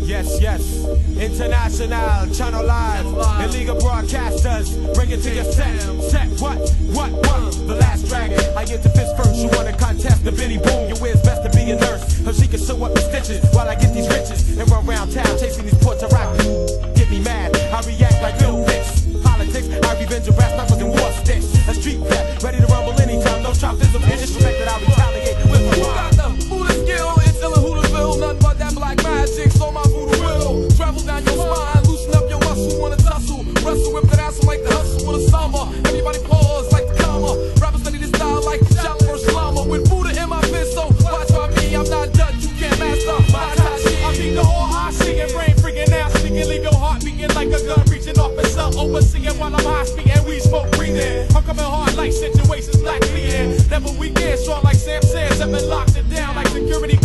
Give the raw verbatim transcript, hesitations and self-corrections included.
Yes, yes, international, channel live, illegal broadcasters, bring it to your set, set, what, what, what, the last dragon, I get the fist first, you wanna contest the Billy Boom, you is best to be a nurse, so she can sew up the stitches, while I get these riches, and run around town chasing these Puerto Rock, get me mad, I react like Bill Hicks, politics, I revenge your brass knuckles and war sticks, a street vet, ready to rumble anytime, no tropism, and disrespect that I retaliate with my got the Buddha skill, it's ill Hooterville, nothing but that black magic, so my voodoo will travel down your spine, loosen up your muscle, wanna tussle, wrestle, whip that ass like the hustle with a samba, everybody pause like the comma, rappers study this style like the shot first llama, with Buddha in my fist, so watch by me, I'm not Dutch, you can't master my Tachi. I mean the whole high singing, brain freaking out, singing, leave your heart beating like a gun, reaching off and cell, overseeing while I'm high speaking, we smoke breathing, I'm coming hard like situations black bleeding, never weekend, strong like Sam says, I've been locked it down like security.